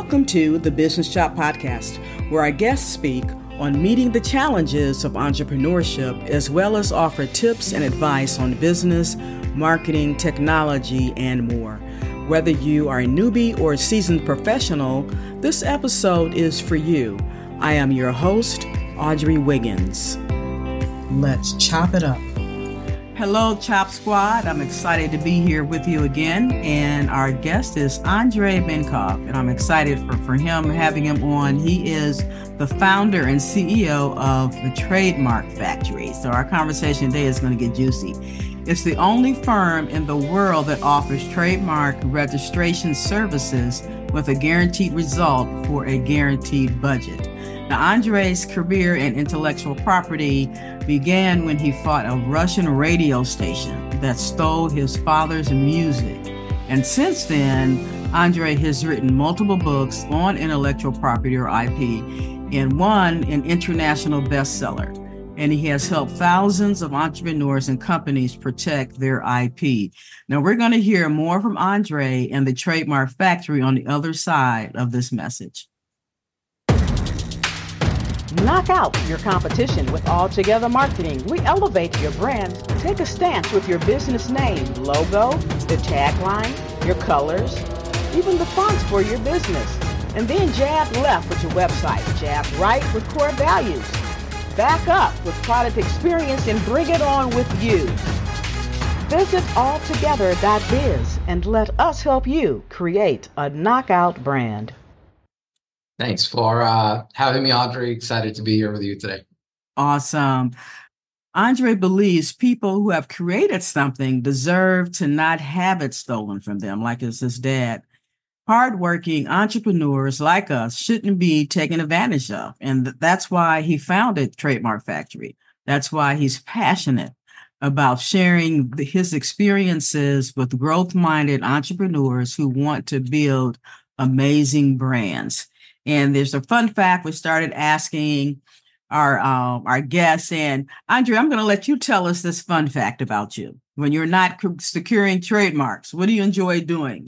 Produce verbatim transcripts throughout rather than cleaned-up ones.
Welcome to the Business Shop Podcast, where our guests speak on meeting the challenges of entrepreneurship, as well as offer tips and advice on business, marketing, technology, and more. Whether you are a newbie or a seasoned professional, this episode is for you. I am your host, Audrey Wiggins. Let's chop it up. Hello, Chop Squad. I'm excited to be here with you again. And our guest is Andre Benkov. And I'm excited for, for him, having him on. He is the founder and C E O of the Trademark Factory. So our conversation today is going to get juicy. It's the only firm in the world that offers trademark registration services with a guaranteed result for a guaranteed budget. Now, Andre's career in intellectual property began when he fought a Russian radio station that stole his father's music. And since then, Andre has written multiple books on intellectual property or I P and won an international bestseller. And he has helped thousands of entrepreneurs and companies protect their I P. Now, we're going to hear more from Andre and the Trademark Factory on the other side of this message. Knock out your competition with Altogether Marketing. We elevate your brand. Take a stance with your business name, logo, the tagline, your colors, even the fonts for your business. And then jab left with your website, jab right with core values. Back up with product experience and bring it on with you. Visit altogether dot biz and let us help you create a knockout brand. Thanks for uh, having me, Audrey. Excited to be here with you today. Awesome. Andre believes people who have created something deserve to not have it stolen from them, like it's his dad. Hardworking entrepreneurs like us shouldn't be taken advantage of. And that's why he founded Trademark Factory. That's why he's passionate about sharing the, his experiences with growth-minded entrepreneurs who want to build amazing brands. And there's a fun fact we started asking our um, our guests. And Andre, I'm going to let you tell us this fun fact about you. When you're not securing trademarks, what do you enjoy doing?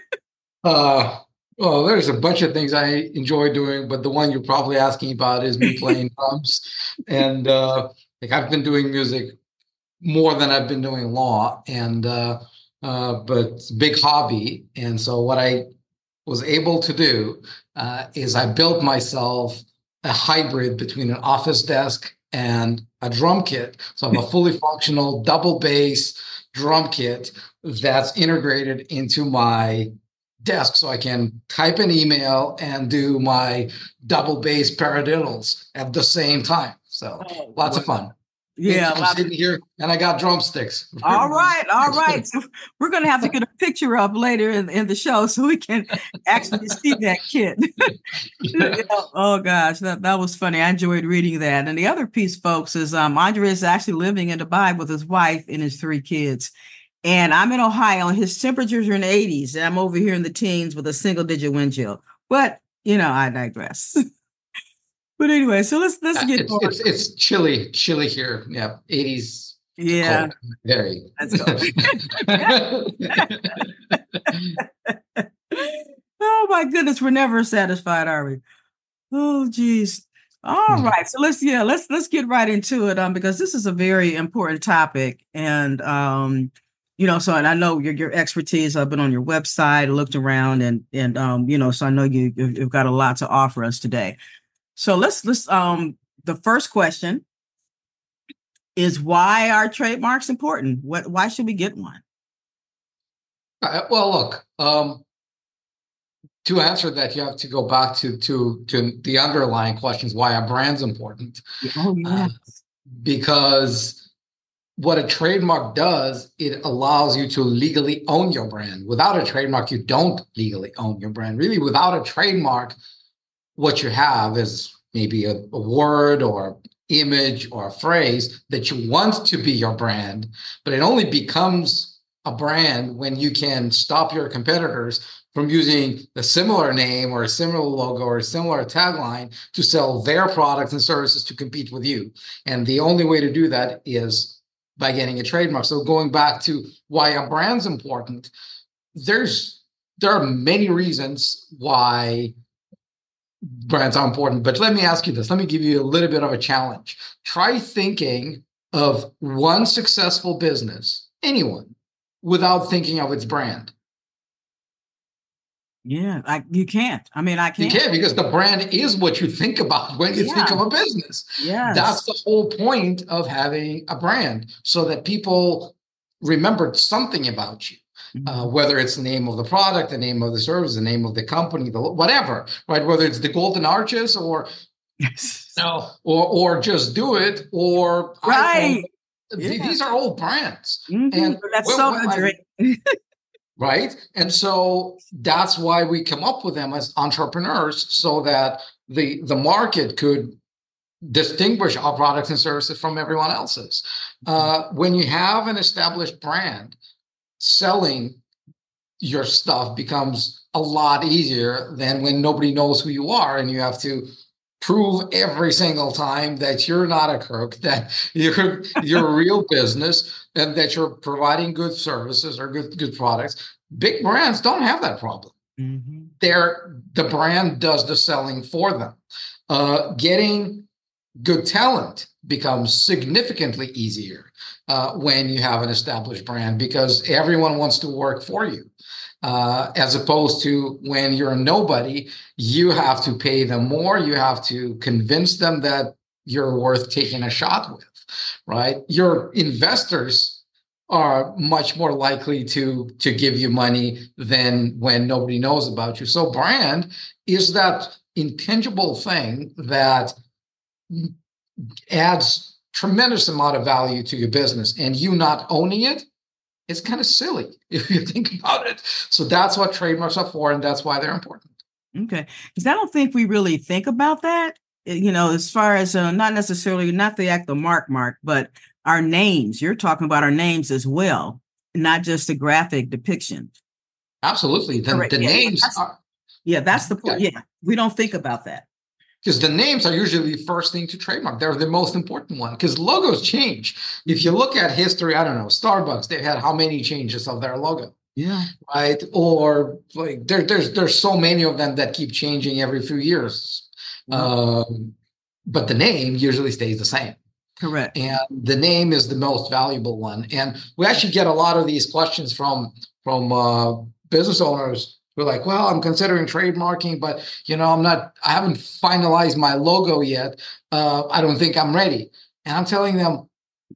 uh, well, there's a bunch of things I enjoy doing, but the one you're probably asking about is me playing drums. And uh, like I've been doing music more than I've been doing law, and uh, uh, but it's a big hobby. And so what I was able to do uh, is I built myself a hybrid between an office desk and a drum kit. So I have a fully functional double bass drum kit that's integrated into my desk, so I can type an email and do my double bass paradiddles at the same time. So oh, lots wow. of fun. Yeah, I'm sitting here and I got drumsticks. All right, all right. So we're going to have to get a picture up later in, in the show so we can actually see that kit. Yeah. Oh gosh, that, that was funny. I enjoyed reading that. And the other piece, folks, is um, Andre is actually living in Dubai with his wife and his three kids. And I'm in Ohio and his temperatures are in the eighties. And I'm over here in the teens with a single digit wind chill. But, you know, I digress. But anyway, so let's let's get it's, it's it's chilly, chilly here. Yeah, eighties. Yeah, cold. Very. Let's go. Oh my goodness, we're never satisfied, are we? Oh geez. All mm-hmm. right, so let's yeah let's let's get right into it. Um, because this is a very important topic, and um, you know, so and I know your your expertise. I've been on your website, looked around, and and um, you know, so I know you you've got a lot to offer us today. So let's let's um the first question is, why are trademarks important? What why should we get one? Uh, well, look, um, to answer that, you have to go back to to to the underlying questions. Why are brands important? Oh yes. Uh, because what a trademark does, it allows you to legally own your brand. Without a trademark, you don't legally own your brand. Really, without a trademark, what you have is maybe a, a word or image or a phrase that you want to be your brand, but it only becomes a brand when you can stop your competitors from using a similar name or a similar logo or a similar tagline to sell their products and services to compete with you. And the only way to do that is by getting a trademark. So going back to why a brand's important, there's there are many reasons why brands are important. But let me ask you this. Let me give you a little bit of a challenge. Try thinking of one successful business, anyone, without thinking of its brand. Yeah, I, you can't. I mean, I can't. You can't, because the brand is what you think about when you Yeah. think of a business. Yes. That's the whole point of having a brand, so that people remembered something about you. Mhm. Uh, whether it's the name of the product, the name of the service, the name of the company, the whatever, right? Whether it's the Golden Arches or Yes. no, or or just do it, or Right. iPhone. Yeah. These are all brands, Mhm. and That's when- so when good, I- Drake. right? And so that's why we come up with them as entrepreneurs, so that the the market could distinguish our products and services from everyone else's. Uh, when you have an established brand, selling your stuff becomes a lot easier than when nobody knows who you are and you have to prove every single time that you're not a crook, that you're you're a real business, and that you're providing good services or good good products. Big brands don't have that problem. Mhm. They're, the brand does the selling for them. Uh, getting good talent becomes significantly easier uh, when you have an established brand, because everyone wants to work for you. Uh, as opposed to when you're a nobody, you have to pay them more. You have to convince them that you're worth taking a shot with, right? Your investors are much more likely to, to give you money than when nobody knows about you. So brand is that intangible thing that adds tremendous amount of value to your business, and you not owning it, it's kind of silly if you think about it. So that's what trademarks are for, and that's why they're important. Okay. Because I don't think we really think about that, uh, you know, as far as uh, not necessarily, not the actual mark mark, but our names. You're talking about our names as well, not just the graphic depiction. Absolutely. The, Correct. the Yeah, names that's- are, Yeah, that's the point. Yeah. Yeah, we don't think about that. because the names are usually the first thing to trademark. They're the most important one, because logos change. If you look at history, I don't know, Starbucks, they've had how many changes of their logo, Yeah. right? Or like there, there's there's so many of them that keep changing every few years. Wow. Um, but the name usually stays the same. Correct. And the name is the most valuable one. And we actually get a lot of these questions from from uh, business owners. We're like, well, I'm considering trademarking, but you know, I'm not. I haven't finalized my logo yet. Uh, I don't think I'm ready. And I'm telling them,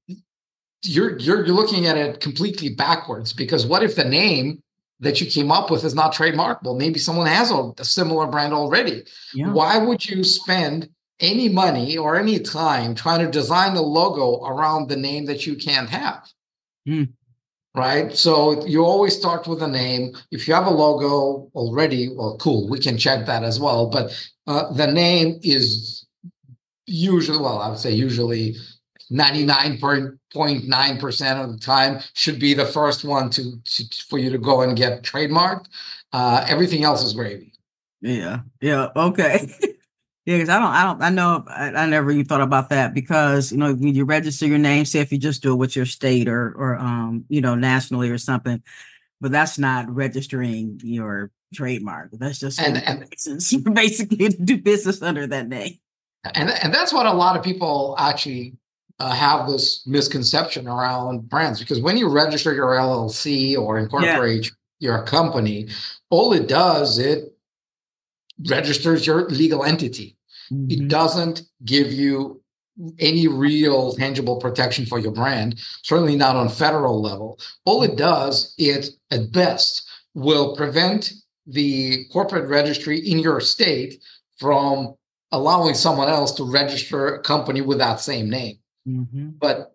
you're you're you're looking at it completely backwards. Because what if the name that you came up with is not trademarkable? Maybe someone has a, a similar brand already. Yeah. Why would you spend any money or any time trying to design a logo around the name that you can't have? Mm. Right? So you always start with a name. If you have a logo already, well, cool, we can check that as well. But uh, the name is usually, well, I would say usually ninety-nine point nine percent of the time should be the first one to, to for you to go and get trademarked. Uh, everything else is gravy. Yeah. Yeah. Okay. Yeah, because I don't, I don't, I know, I, I never even thought about that, because, you know, when you register your name, say if you just do it with your state or, or, um, you know, nationally or something, but that's not registering your trademark. That's just And- and- license, basically to do business under that name. And, and that's what a lot of people actually uh, have this misconception around brands, because when you register your L L C or incorporate your company, all it does, it registers your legal entity. It Mhm. doesn't give you any real tangible protection for your brand, certainly not on federal level. All it does, it at best will prevent the corporate registry in your state from allowing someone else to register a company with that same name. Mhm. But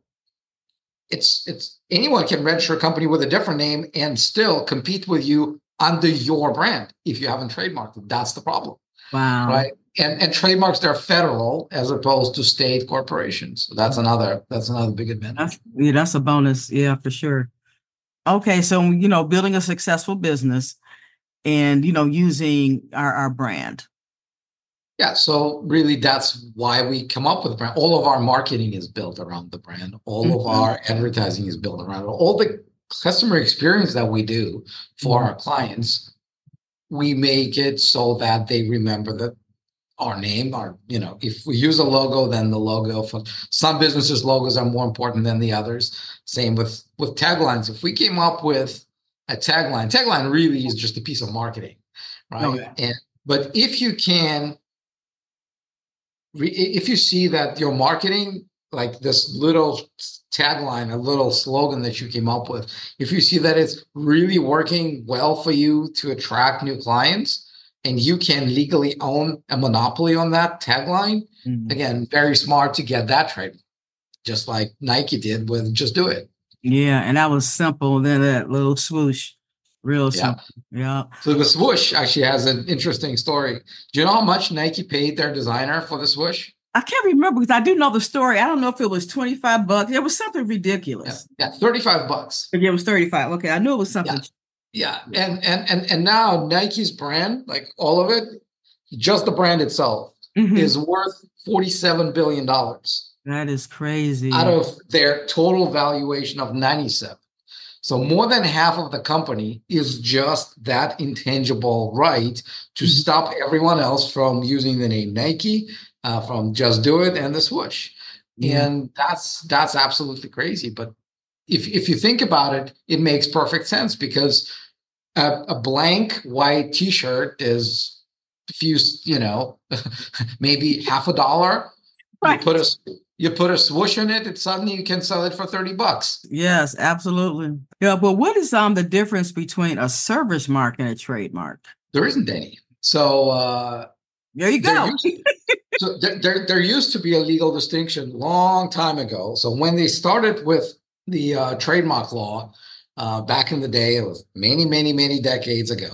it's it's anyone can register a company with a different name and still compete with you under your brand if you haven't trademarked it. That's the problem. Wow. Right. And and trademarks, they're federal as opposed to state corporations. So that's another that's another big advantage. That's, yeah, that's a bonus. Yeah, for sure. Okay. So, you know, building a successful business and, you know, using our, our brand. Yeah. So really that's why we come up with a brand. All of our marketing is built around the brand. All of Mhm. our advertising is built around it. All the customer experience that we do for Mhm. our clients, we make it so that they remember that our name, our, you know, if we use a logo, then the logo. For some businesses, logos are more important than the others. Same with with taglines. If we came up with a tagline, tagline really is just a piece of marketing, right? Okay. And but if you can, if you see that your marketing, like this little tagline, a little slogan that you came up with, if you see that it's really working well for you to attract new clients, and you can legally own a monopoly on that tagline, mm-hmm. again, very smart to get that trade, just like Nike did with Just Do It. Yeah, and that was simple. Then that little swoosh, real simple. Yeah. yeah. So the swoosh actually has an interesting story. Do you know how much Nike paid their designer for the swoosh? I can't remember because I do know the story. I don't know if it was twenty-five bucks. It was something ridiculous. Yeah, yeah thirty-five bucks. Yeah, it was thirty-five. Okay, I knew it was something. Yeah. Yeah, and and and and now Nike's brand, like all of it, just the brand itself, mm-hmm. is worth forty-seven billion dollars. That is crazy. Out of their total valuation of ninety-seven. So more than half of the company is just that intangible right to mm-hmm. stop everyone else from using the name Nike, uh, from Just Do It and the swoosh. Yeah. And that's that's absolutely crazy. But if if you think about it, it makes perfect sense because a, a blank white T-shirt is a few, you know, maybe half a dollar. Right. You put a you put a swoosh in it, and suddenly you can sell it for thirty bucks. Yes, absolutely. Yeah, but what is um the difference between a service mark and a trademark? There isn't any. So uh, there you go. There used, so there, there there used to be a legal distinction long time ago. So when they started with the uh, trademark law uh, back in the day, it was many, many, many decades ago.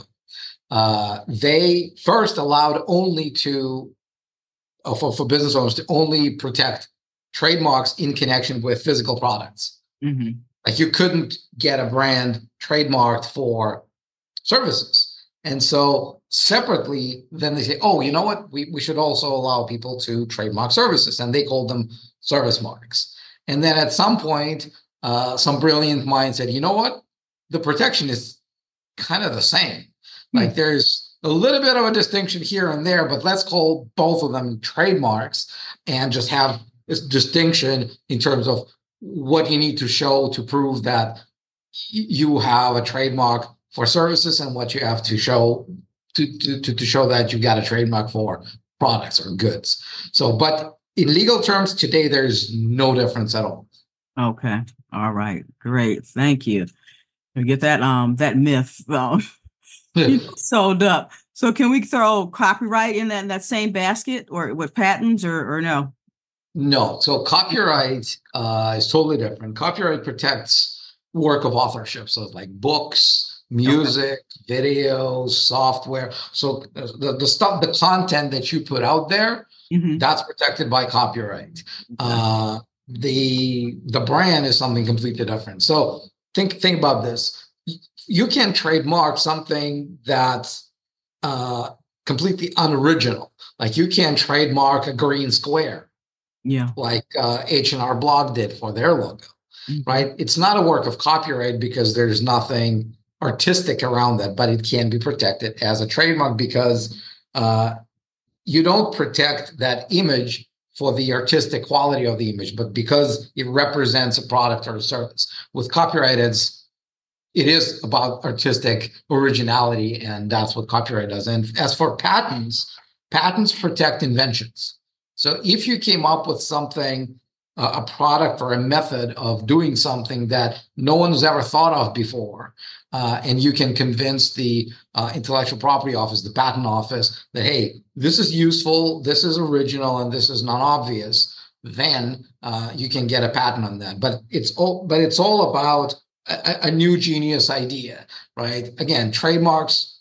Uh, they first allowed only to uh, for for business owners to only protect trademarks in connection with physical products. Mm-hmm. Like you couldn't get a brand trademarked for services. And so separately, then they say, oh, you know what? We, we should also allow people to trademark services. And they called them service marks. And then at some point, uh, some brilliant mind said, you know what? The protection is kind of the same. Mm-hmm. Like there's a little bit of a distinction here and there, but let's call both of them trademarks and just have this distinction in terms of what you need to show to prove that you have a trademark for services and what you have to show to, to, to show that you've got a trademark for products or goods. So, but in legal terms today, there's no difference at all. Okay. All right. Great. Thank you. We get that um that myth um, sold up. So can we throw copyright in that in that same basket or with patents or or no? No. So copyright uh, is totally different. Copyright protects work of authorship. So like books, music, okay. videos, software. So the, the stuff, the content that you put out there, mm-hmm. that's protected by copyright. Okay. Uh, the the brand is something completely different. So think think about this. You can trademark something that's uh, completely unoriginal. Like you can trademark a green square. Yeah, like uh, H and R Block did for their logo, mm-hmm. right? It's not a work of copyright because there's nothing artistic around that, but it can be protected as a trademark because uh, you don't protect that image for the artistic quality of the image, but because it represents a product or a service. With copyright, it's, it is about artistic originality, and that's what copyright does. And as for patents, patents protect inventions. So if you came up with something, uh, a product or a method of doing something that no one's ever thought of before, uh, and you can convince the uh, intellectual property office, the patent office, that, hey, this is useful, this is original, and this is non-obvious, then uh, you can get a patent on that. But it's all, but it's all about a, a new genius idea, right? Again, trademarks,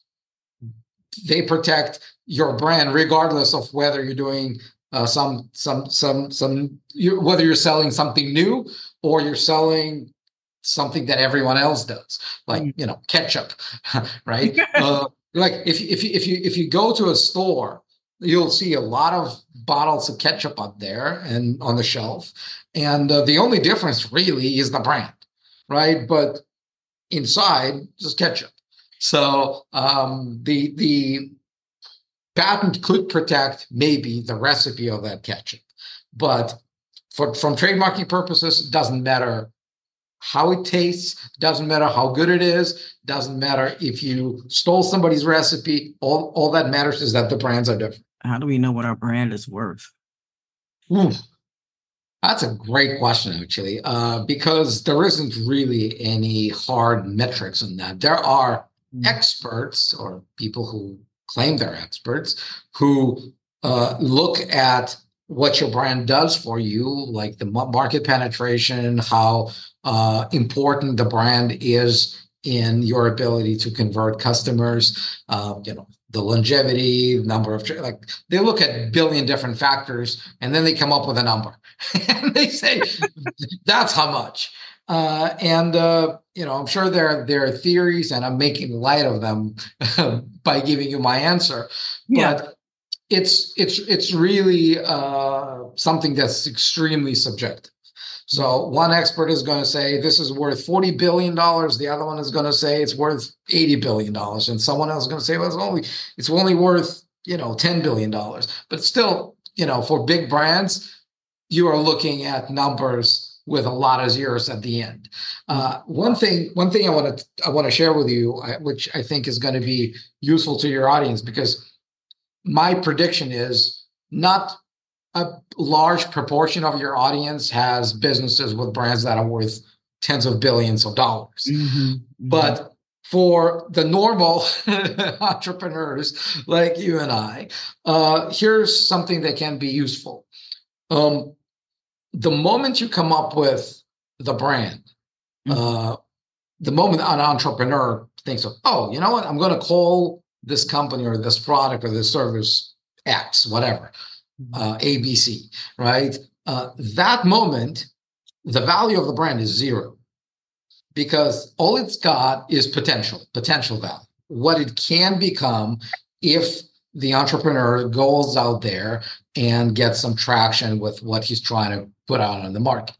they protect your brand regardless of whether you're doing Uh, some, some, some, some. You, whether you're selling something new or you're selling something that everyone else does, like you know, ketchup, right? uh, like if if you if you if you go to a store, you'll see a lot of bottles of ketchup up there and on the shelf, and uh, the only difference really is the brand, right? But inside, just ketchup. So um, the the patent could protect maybe the recipe of that ketchup, but for from trademarking purposes, it doesn't matter how it tastes, doesn't matter how good it is, doesn't matter if you stole somebody's recipe. All, all that matters is that the brands are different. How do we know what our brand is worth? Ooh, that's a great question, actually, uh, because there isn't really any hard metrics on that. There are mm. experts or people who claim they're experts who uh, look at what your brand does for you, like the market penetration, how uh, important the brand is in your ability to convert customers, uh, you know, the longevity, number of, like they look at a billion different factors and then they come up with a number and they say, that's how much. Uh, and, uh, you know, I'm sure there, there are theories and I'm making light of them by giving you my answer. Yeah. But it's, it's, it's really uh, something that's extremely subjective. So one expert is going to say this is worth forty billion dollars. The other one is going to say it's worth eighty billion dollars. And someone else is going to say, well, it's only, it's only worth, you know, ten billion dollars. But still, you know, for big brands, you are looking at numbers with a lot of zeros at the end. Uh, one thing, one thing I want to, I want to share with you, which I think is going to be useful to your audience, because my prediction is not a large proportion of your audience has businesses with brands that are worth tens of billions of dollars. Mm-hmm, mm-hmm. But for the normal entrepreneurs like you and I, uh, here's something that can be useful. Um, the moment you come up with the brand, mm-hmm. uh, the moment an entrepreneur thinks of, oh, you know what, I'm going to call this company or this product or this service X, whatever. Uh, A B C, right? Uh, that moment, the value of the brand is zero because all it's got is potential, potential value. What it can become if the entrepreneur goes out there and gets some traction with what he's trying to put out on the market.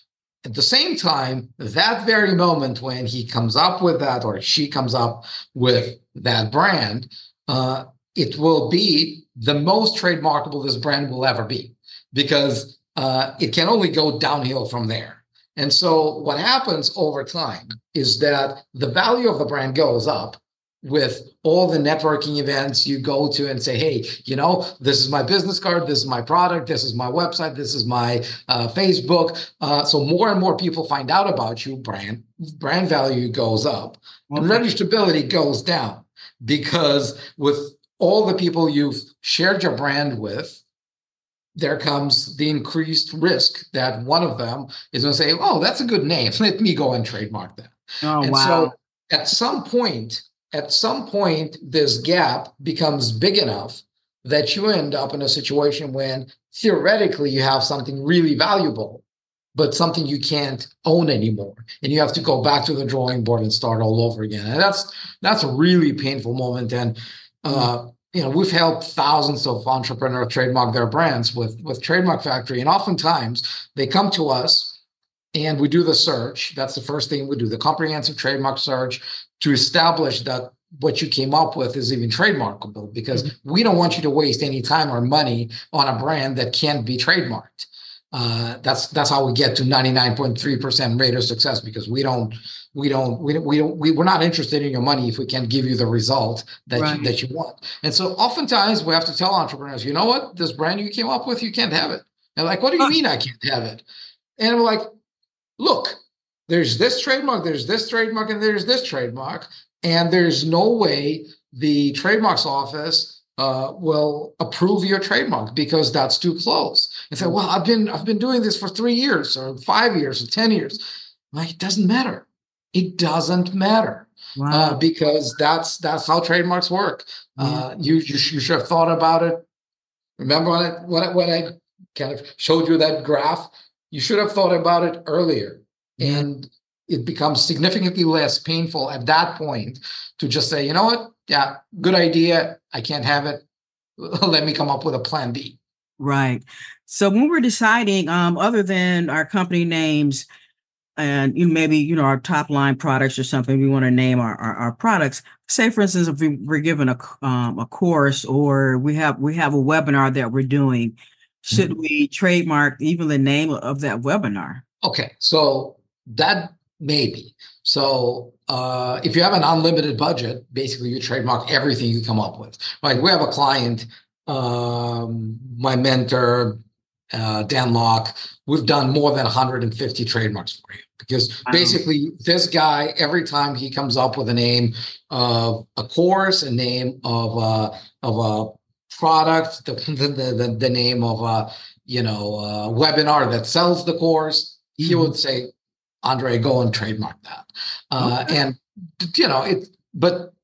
At the same time, that very moment when he comes up with that or she comes up with that brand, uh, it will be the most trademarkable this brand will ever be because uh, it can only go downhill from there. And so what happens over time is that the value of the brand goes up with all the networking events you go to and say, hey, you know, this is my business card, this is my product, this is my website, this is my uh, Facebook. Uh, so more and more people find out about you, brand, brand value goes up okay. and registrability goes down because with all the people you've shared your brand with, there comes the increased risk that one of them is going to say, oh, that's a good name. Let me go and trademark that. Oh, and wow. so at some point, at some point, this gap becomes big enough that you end up in a situation when theoretically you have something really valuable, but something you can't own anymore. And you have to go back to the drawing board and start all over again. And that's that's a really painful moment. And Uh, you know, we've helped thousands of entrepreneurs trademark their brands with, with Trademark Factory. And oftentimes they come to us and we do the search. That's the first thing we do, the comprehensive trademark search to establish that what you came up with is even trademarkable because mm-hmm. we don't want you to waste any time or money on a brand that can't be trademarked. Uh, that's that's how we get to ninety-nine point three percent rate of success because we don't we don't we don't we don't we, we're not interested in your money if we can't give you the result that right. you, that you want. And so oftentimes we have to tell entrepreneurs, you know what, this brand you came up with, you can't have it. And like, what do you mean I can't have it? And we're like, look, there's this trademark, there's this trademark, and there's this trademark, and there's no way the trademarks office uh, will approve your trademark because that's too close. And say, well, I've been I've been doing this for three years or five years or ten years. Like, it doesn't matter. It doesn't matter wow. uh, because that's that's how trademarks work. Yeah. Uh, you, you you should have thought about it. Remember when I, when I, when I kind of showed you that graph? You should have thought about it earlier, yeah. and it becomes significantly less painful at that point to just say, you know what? Yeah, good idea. I can't have it. Let me come up with a plan B. Right. So when we're deciding, um, other than our company names, and you know, maybe, you know, our top line products or something, we want to name our, our, our products. Say, for instance, if we, we're given a, um, a course, or we have, we have a webinar that we're doing, should mm-hmm. we trademark even the name of that webinar? Okay. So that maybe. So uh, if you have an unlimited budget, basically you trademark everything you come up with. Like we have a client, um, my mentor, uh, Dan Locke, we've done more than one hundred fifty trademarks for you, because wow. basically this guy, every time he comes up with a name of a course, a name of a, of a product, the, the, the, the name of a, you know, a webinar that sells the course, mm-hmm. he would say, Andre, go and trademark that. Uh, okay. And, you know, it, but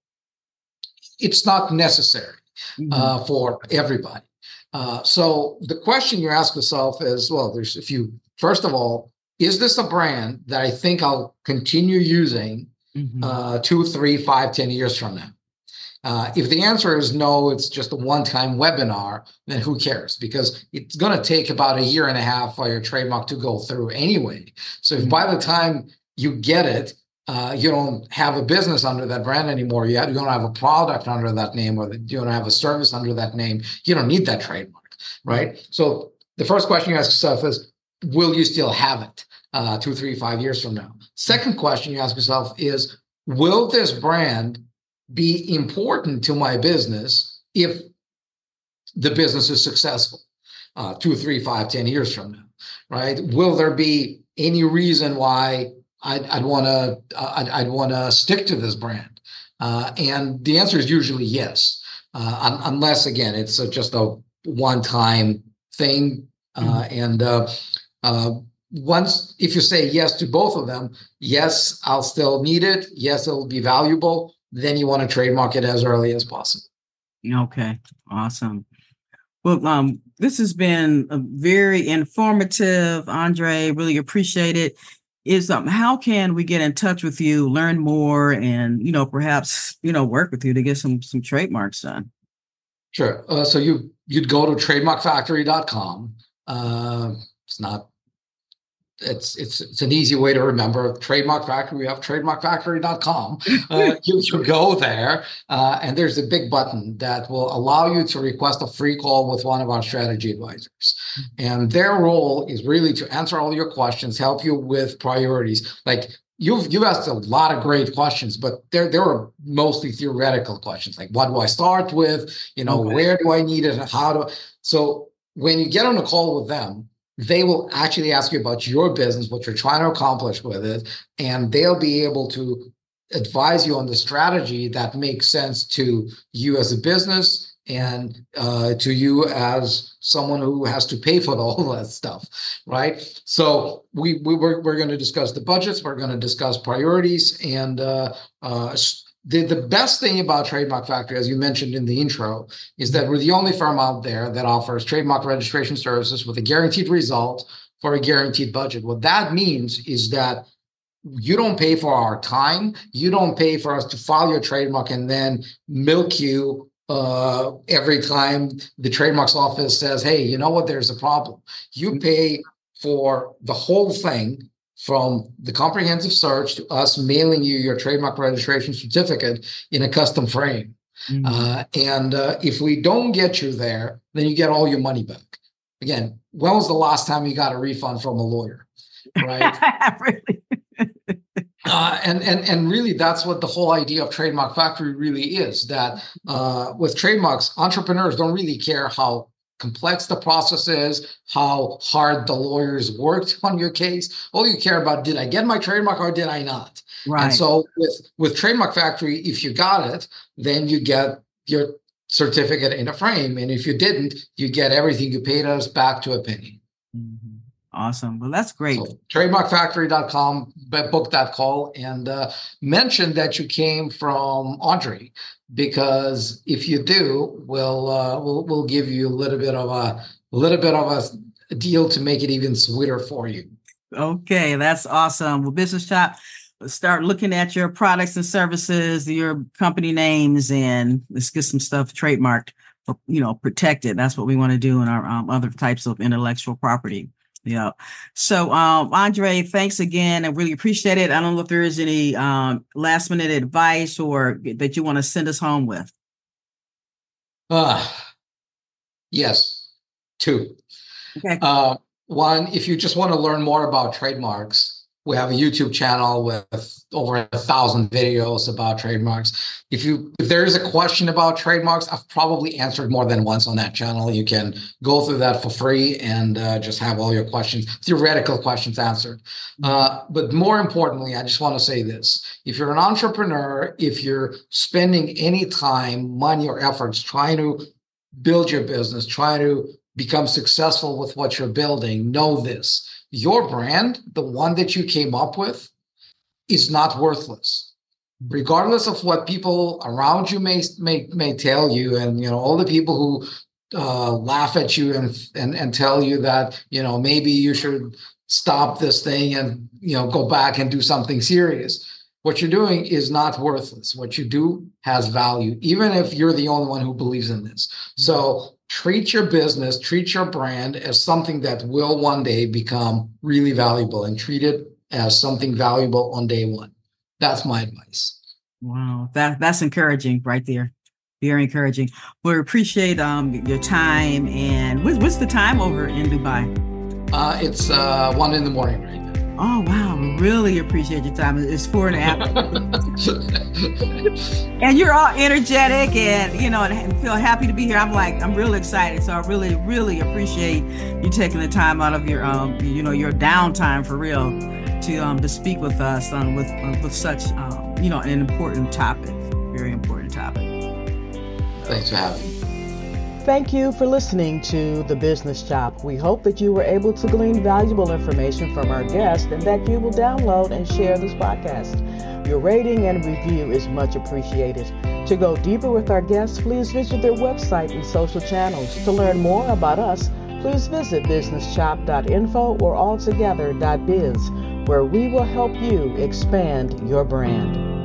it's not necessary mm-hmm. uh, for everybody. Uh, so the question you ask yourself is, well, there's a few. First of all, is this a brand that I think I'll continue using mm-hmm. uh, two, three, five, ten years from now? Uh, if the answer is no, it's just a one-time webinar, then who cares? Because it's going to take about a year and a half for your trademark to go through anyway. So if mm-hmm. by the time you get it, uh, you don't have a business under that brand anymore, you, have, you don't have a product under that name, or you don't have a service under that name, you don't need that trademark, right? So the first question you ask yourself is, will you still have it uh, two, three, five years from now? Second question you ask yourself is, will this brand be important to my business if the business is successful uh, two, three, five, ten years from now, right? Will there be any reason why I'd, I'd want to I'd, I'd want to stick to this brand? Uh, and the answer is usually yes, uh, un- unless again it's a, just a one-time thing. Uh, mm-hmm. And uh, uh, once, if you say yes to both of them, yes, I'll still need it. Yes, it'll be valuable. Then you want to trademark it as early as possible. Okay, awesome. Well, um, this has been a very informative, Andre. Really appreciate it. Is um, how can we get in touch with you, learn more, and you know, perhaps you know, work with you to get some some trademarks done? Sure. Uh, so you you'd go to trademark factory dot com. Uh, it's not. It's it's it's an easy way to remember. Trademark Factory, we have trademark factory dot com. Uh, you, you go there, uh, and there's a big button that will allow you to request a free call with one of our strategy advisors. And their role is really to answer all your questions, help you with priorities. Like you've you've asked a lot of great questions, but there there were mostly theoretical questions, like what do I start with? You know, okay. Where do I need it? How do? So when you get on a call with them, they will actually ask you about your business, what you're trying to accomplish with it, and they'll be able to advise you on the strategy that makes sense to you as a business and uh, to you as someone who has to pay for all that stuff, right? So we, we we're, we're going to discuss the budgets, we're going to discuss priorities, and uh, uh, The, the best thing about Trademark Factory, as you mentioned in the intro, is that we're the only firm out there that offers trademark registration services with a guaranteed result for a guaranteed budget. What that means is that you don't pay for our time. You don't pay for us to file your trademark and then milk you uh, every time the trademarks office says, hey, you know what, there's a problem. You pay for the whole thing, from the comprehensive search to us mailing you your trademark registration certificate in a custom frame. Mm-hmm. Uh, and uh, if we don't get you there, then you get all your money back. Again, when was the last time you got a refund from a lawyer? Right? Really? uh, and, and, and really, that's what the whole idea of Trademark Factory really is, that uh, with trademarks, entrepreneurs don't really care how complex the process is, how hard the lawyers worked on your case. All you care about, did I get my trademark or did I not? Right. And so with, with Trademark Factory, if you got it, then you get your certificate in a frame. And if you didn't, you get everything you paid us back to a penny. Mm-hmm. Awesome. Well, that's great. So, trademark factory dot com, book that call, and uh, mention that you came from Andre, because if you do, we'll uh, we'll we'll give you a little bit of a, a little bit of a deal to make it even sweeter for you. Okay, that's awesome. Well, Business Shop, let's start looking at your products and services, your company names, and let's get some stuff trademarked, you know, protected. That's what we want to do in our um, other types of intellectual property. Yeah. So, um, Andre, thanks again. I really appreciate it. I don't know if there is any um, last minute advice or that you want to send us home with. Uh, yes, two. Okay. Uh, one, if you just want to learn more about trademarks, we have a YouTube channel with over a thousand videos about trademarks. If you if there is a question about trademarks, I've probably answered more than once on that channel. You can go through that for free and uh, just have all your questions, theoretical questions answered. Uh, but more importantly, I just want to say this. If you're an entrepreneur, if you're spending any time, money, or efforts trying to build your business, try to become successful with what you're building, know this. Your brand, the one that you came up with, is not worthless. Regardless of what people around you may may, may tell you, and you know all the people who uh, laugh at you and, and and tell you that you know maybe you should stop this thing and you know go back and do something serious. What you're doing is not worthless. What you do has value, even if you're the only one who believes in this. So treat your business, treat your brand as something that will one day become really valuable, and treat it as something valuable on day one. That's my advice. Wow, that that's encouraging right there. Very encouraging. We appreciate um your time. And what's, what's the time over in Dubai? Uh, it's uh, one in the morning right now. Oh, wow. We really appreciate your time. It's four and a half. And you're all energetic and, you know, and feel happy to be here. I'm like, I'm really excited. So I really, really appreciate you taking the time out of your, um, you know, your downtime for real to um to speak with us on with uh, with such, um, you know, an important topic, very important topic. Thanks for having me. Thank you for listening to The Business Chop. We hope that you were able to glean valuable information from our guest and that you will download and share this podcast. Your rating and review is much appreciated. To go deeper with our guests, please visit their website and social channels. To learn more about us, please visit business chop dot info or altogether dot biz, where we will help you expand your brand.